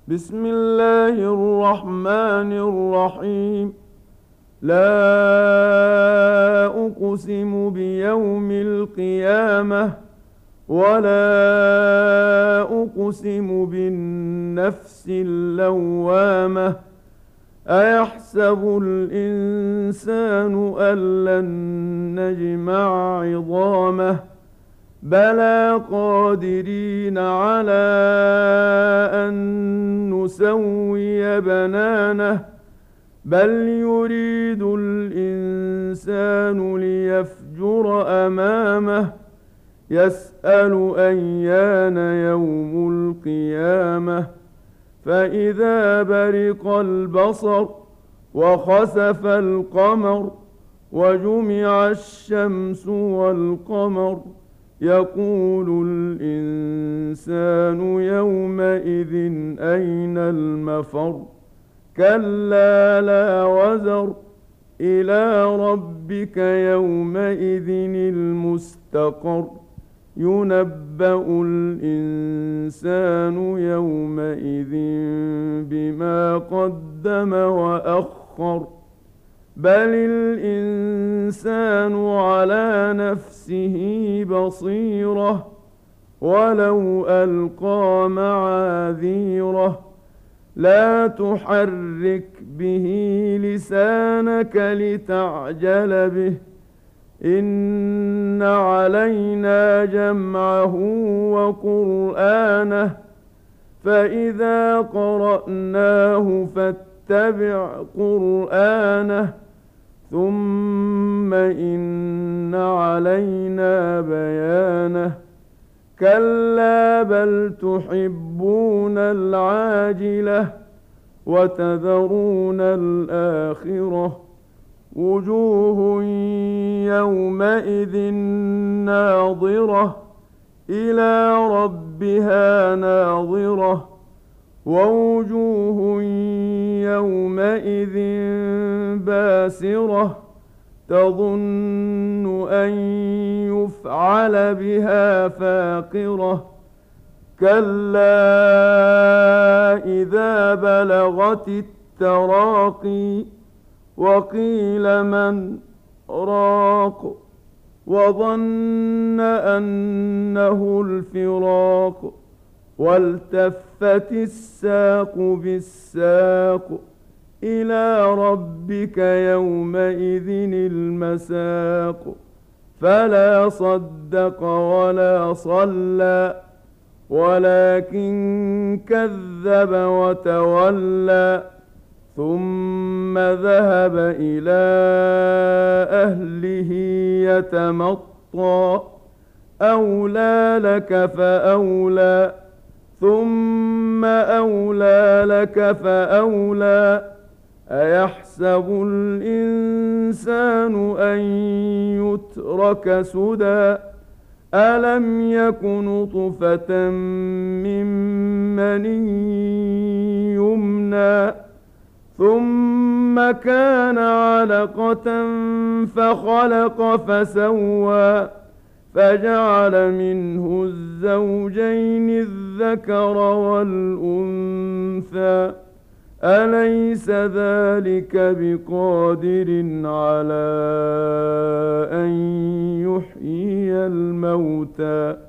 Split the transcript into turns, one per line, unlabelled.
بسم الله الرحمن الرحيم. لا أقسم بيوم القيامة ولا أقسم بالنفس اللوامة. أيحسب الإنسان أن لن نجمع عظامه بلى قادرين على أن نسوي بنانه بل يريد الإنسان ليفجر أمامه يسأل أيان يوم القيامة فإذا برق البصر وخسف القمر وجمع الشمس والقمر يقول الإنسان يومئذ أين المفر كلا لا وزر إلى ربك يومئذ المستقر ينبأ الإنسان يومئذ بما قدم وأخر بل الإنسان على نفسه بصيرة ولو ألقى معاذيره لا تحرك به لسانك لتعجل به إن علينا جمعه وقرآنه فإذا قرأناه فاتبع قرآنه ثم إن علينا بيانه كلا بل تحبون العاجلة وتذرون الآخرة وجوه يومئذ ناظرة إلى ربها ناظرة ووجوه يومئذ باسرة تظن أن يفعل بها فاقرة كلا إذا بلغت التراقي وقيل من راق وظن أنه الفراق والتفت الساق بالساق إلى ربك يومئذ المساق فلا صدق ولا صلى ولكن كذب وتولى ثم ذهب إلى أهله يتمطى أولى لك فأولى ثم أولى لك فأولى أيحسب الإنسان أن يترك سدى ألم يك نطفة من مني يمنى ثم كان علقة فخلق فسوى فجعل منه الزوجين الذكر والأنثى أليس ذلك بقادر على أن يحيي الموتى